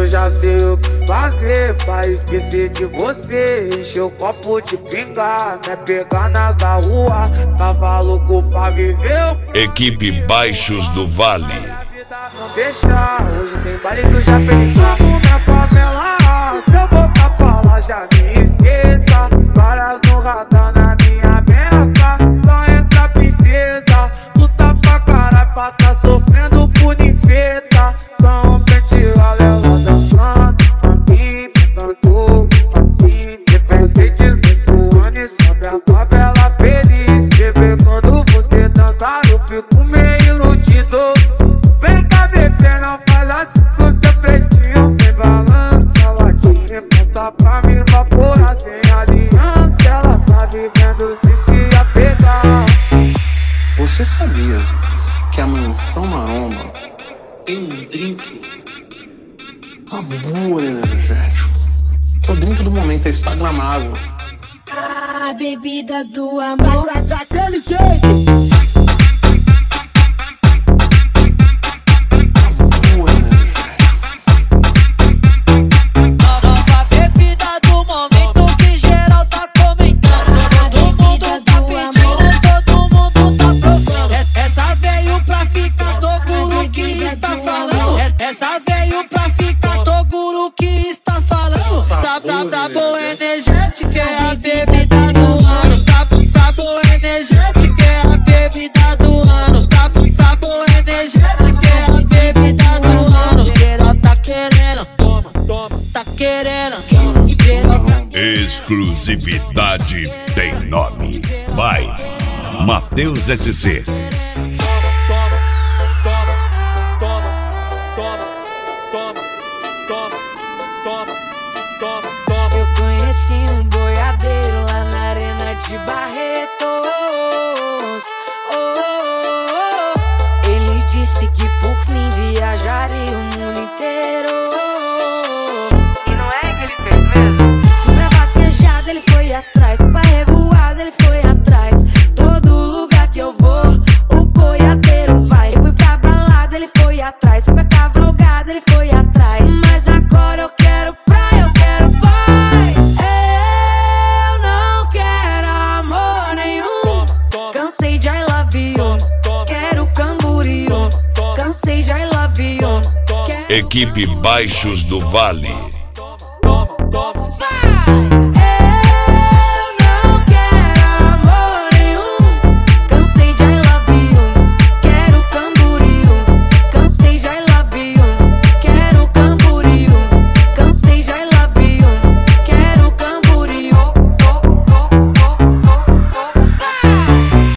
já sei o que fazer pra esquecer de você. Encher o copo de pinga, né? Pegar nas da rua. Tava louco pra viver. Equipe Baixos do Vale. Não deixar, hoje tem baile do Japelitão. Na favela, se eu voltar pra lá já me esqueça. Várias no radar na minha meca. Só entra princesa, luta pra caralho pra tá sofrendo por ninfeta. Só um pente ela dançando, aqui, cantando assim. Depois de 18 anos, sobe a favela feliz. Bebê, quando você dançar eu fico meio iludido. Vem cá, bebê, não faz assim com seu pretinho. Vem balança, latinha, passa pra me evaporar sem aliança. Ela tá vivendo se apegar. Você sabia que a Mansão Maromba tem um drink sabor energético? Que é o drink do momento, é instagramável. A bebida do amor. Daquele jeito. Essa veio pra ficar, Toguro que está falando. Sabor energético é a bebida do ano. Sabor energético é a bebida do ano. Sabor energético é a bebida do ano. Geral tá querendo, toma, tá querendo. Exclusividade tem nome. Vai, Matheus SC. Eu conheci um boiadeiro lá na arena de Barretos. Ele disse que por mim viajaria o mundo inteiro. E não é que ele fez mesmo? Pra vaquejada ele foi atrás, pra revoada ele foi atrás. Todo lugar que eu vou, o boiadeiro vai. Eu fui pra balada, ele foi atrás. Fui pra cavalgada, ele foi atrás. Mas agora eu quero praia, eu quero paz. Eu não quero amor nenhum. Cansei de I love you. Quero camboriú. Cansei de I love you. Equipe Baixos do Vale.